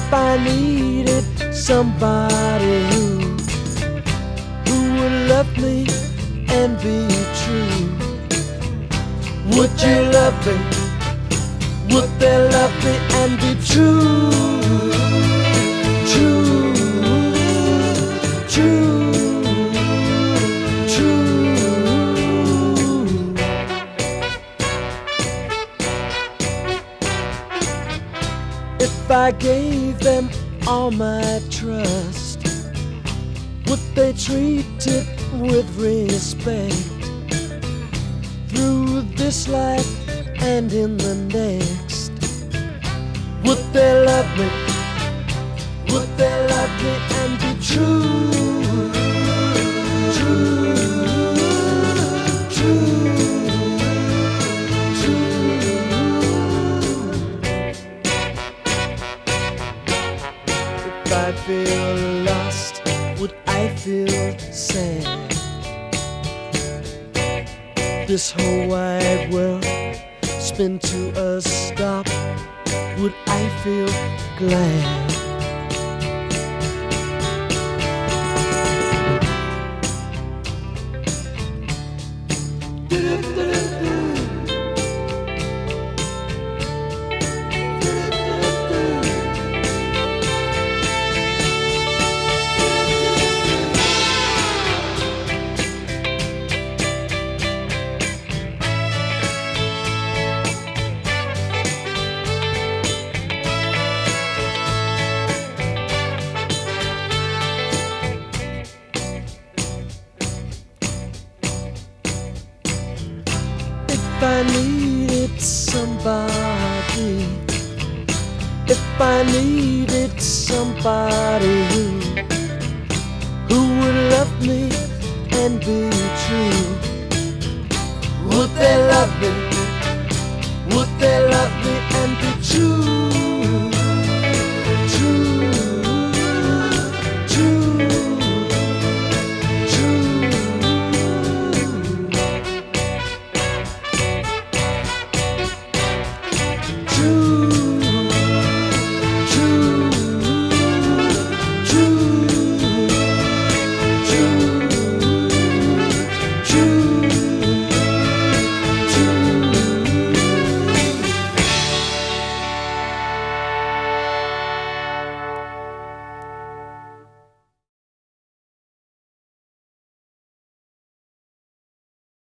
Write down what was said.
I needed somebody who would love me and be true, would you love me? Would they love me and be true? True, true, true. If I gave them all my trust, would they treat it with respect? Through this life and in the next, would they love me? Would they love me and be true? True, true, true. If I feel lost, would I feel sad? This whole wide world spin to a stop, would I feel glad? If I needed somebody, if I needed somebody who would love me and be true, would they love me? Would they love me and be true?